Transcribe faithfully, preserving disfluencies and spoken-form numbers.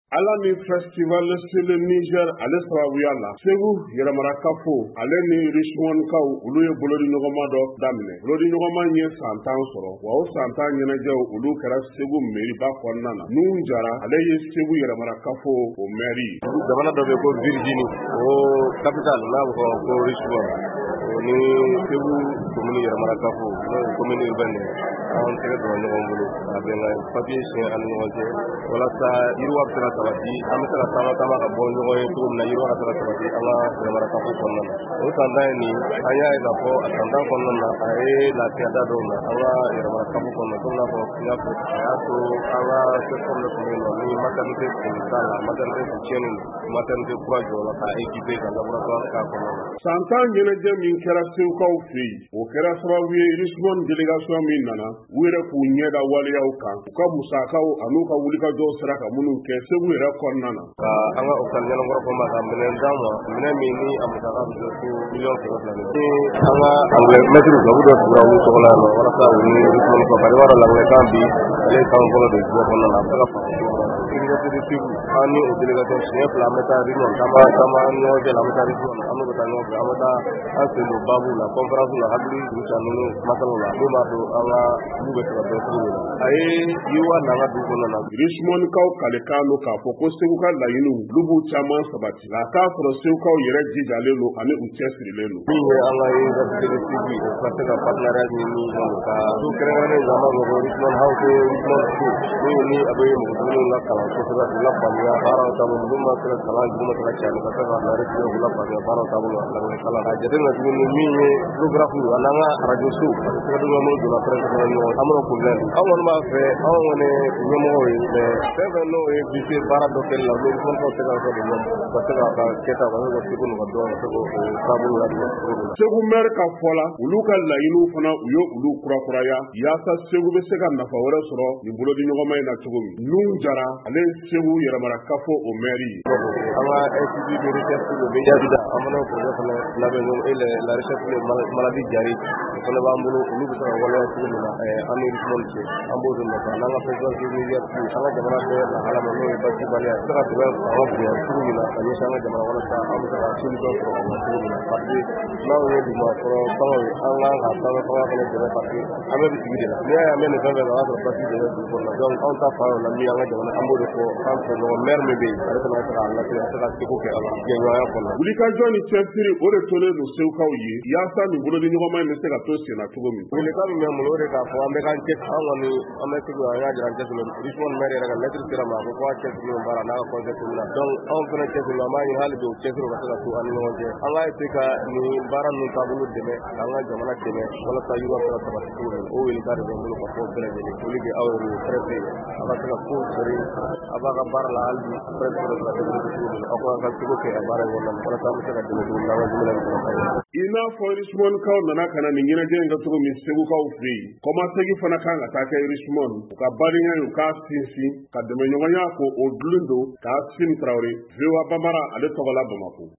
Alani festival sur le Niger ale sababuya la Segu yɛrɛmarakafo ale ni Richmond kaw olu ye bolodi ɲɔgɔnma dɔ daminɛ. Bolodi ɲɔgɔnma ye san tan sɔrɔ wa o san tan ɲɛnajɛw olu kɛra Segu mairie kɔnɔna na. Nuhun Jara ale ye Segu yɛrɛmarakafo o mairie. Jamana dɔ bɛ ko Virginie o capital n'a bɛ fɔ ko Richmond o ni Segu commune yɛrɛmarakafo n'o ye commune urbaine an tɛgɛ dɔn ɲɔgɔn bolo a bɛ nka papier siɲɛ ani ɲɔgɔn cɛ walasa yiriwa bɛ se ka sabati an bɛ se ka taama taama ka bɔ ɲɔgɔn ye cogo min na yiriwa ka se ka sabati an ka yɛrɛmarakafo kɔnɔna na. O san tan ye nin an y'a ye k'a fɔ a san tan kɔnɔna na a ye lafiya da dɔw na an ka yɛrɛmarakafo kɔnɔna komi n'a fɔ n y'a fɔ a y'a to an ka secteur dɔ tun bɛ yen nɔ ni maternité tun t'a la maternité tun tiɲɛnen don maternité kura jɔ la k'a équipé ka laboratoire k'a kɔnɔna na. San tan ɲɛnajɛ min kɛra Segukaw fɛ yen o kɛra sababu ye Richmond délégation min nana u yɛrɛ k'u ɲɛda waleyaw kan u ka musakaw an'u ka wulikajɔw sera ka minnu kɛ Segu yɛrɛ kɔnɔna na. Ka an ka hôpital ɲɛnakɔrɔ kɔnɔna ka minɛn d'an ma minɛn min ni a musaka bɛ se fo miliyɔn kɛmɛ fila ni ni an ka anglais mɛtiri gabu dɔ tugura olu tɔgɔ la yan nɔ walasa u ni Richmond kɔ bari i b'a dɔn l'anglais bi ale kan fɔlɔ de diɲɛ kɔnɔna na a bɛ se ka faamu université de Segu an ni o délégation siɲɛ fila an bɛ taa Richmond caman caman an ni ɲɔgɔn cɛ la an bɛ taa Richmond an bɛ taa ɲɔgɔn fɛ an bɛ taa an sen don baabu la conférence la hakili dugusa ninnu masalaw la min b'a to an ka dugu bɛ se ka bɛn cogo min na a ye yiwa n'an ka dugu kɔnɔna na. Richmond kaw kalekan don k'a fɔ ko Segu ka laɲiniw olu b'u caman sabati nka k'a sɔrɔ Segukaw yɛrɛ jijalen don ani u cɛsirilen don. Min ye an ka université de Segu o ka se ka partenariat ɲini ka du kɛrɛnkɛrɛnnen dɔ an b'a fɔ ko Richmond House Richmond School min ni a bɛ mɔgɔdenninw la kalan kosɛbɛ k'u la faamuya baaraw taabolo minnu ma se ka kalan jugu ma se ka cari ka se ka larisire k'u la faamuya baaraw taabolo la kalan ka jateminɛ tuguni min ye géographie a n'an ka radio so parce que sɛgɛduguma minnu donna presse kɔnɔ ɲɔgɔn an b'o problème an kɔni b'a fɛ anw kɔni ɲɛmɔgɔw ye mais fɛn fɛn n'o ye bise baara dɔ kɛli la olu fɛn fɛn tɛ ka kɛ de ɲɔgɔn ka se ka ka kɛta ka se ka Segu n'u ka dɔn ka se k'o taabolo latigɛ cogo min na. Segu maire ka fɔ la olu ka laɲiniw fana u ye olu kurakuraya yaasa Segu bɛ se ka nafa wɛrɛ sɔrɔ nin bolodi ɲɔgɔnma in na cogo min. Nuhun Jara ale ye Segu yɛrɛmarakafo o mairie. An ka institut de recherche de Bejabida an fana projet fana labɛn et la recherche de maladie diarrhée o fana b'an bolo olu bɛ se ka waleya cogo min na an ni Richmond cɛ an b'o de nafa n'an ka président de Niger an ka jamana bɛɛ lahala ma n'o ye Basi Baliya se ka tɛmɛ fanga bonya cogo min na ka ɲɛsin an ka jamana walasa an bɛ se ka solution sɔrɔ a la cogo min na parce que n'anw ye duguma fɔlɔ fɛngɛw ye an kan ka sanfɛ fanga fana dɛmɛ parce que an bɛ bi sigi de la n'i y'a ye an bɛ nin fɛn fɛn na o y'a sɔrɔ Basi dɛmɛ dugu kɔnɔna donc anw ta fa y'o la min an ka jamana an b'o de fɔ an fɛ ɲɔgɔn maire min bɛ yen ale fana ka se k'a latigɛ a se ka seko kɛ a la jɛɲɔgɔnya kɔnɔ. Wulikajɔ ni cɛsiri o de tolen don Segukaw ye yaasa nin bolodi ɲɔgɔnma in bɛ se ka to senna cogo min. Wulikan min bɛ n bolo o de k'a fɔ an bɛ k'an cɛ an kɔni an bɛ Segu an y'a jira an cɛsiri Richmond maire yɛrɛ ka lettre sera ma a ko k'a cɛsiri nin baara n'a ka conseil communal donc anw fana cɛsiri an b'a ɲini hali bi o cɛsiri ka se ka to an ni ɲɔgɔn cɛ an k'a essayer ka nin baara ninnu taabolo dɛmɛ k'an ka jamana dɛmɛ walasa yiriwa se ka sabati cogo min na o wulikan de bɛ n bolo ka fɔ bɛɛ lajɛlen foli bɛ aw yɛrɛ ye presse a ka se ka ko sɔrɔ a b'a ka baara la hali bi presse bɛ se ka développer cogo min na aw ka seko kɛ a baara in kɔnɔna na walasa an bɛ se ka dɛmɛ cogo min na an ka jumɛn bɛ se ka kɛ. I n'a fɔ Richmond kaw nana ka na nin ɲɛnajɛ in kɛ cogo min Segukaw fɛ yen kɔmasegi fana kan ka taa kɛ Richmond u ka baariya u k'a sinsin ka dɛmɛ ɲɔgɔnya ko o dulon don k'a Sim Traoré V O A Bambara ale tɔgɔ la Bamako.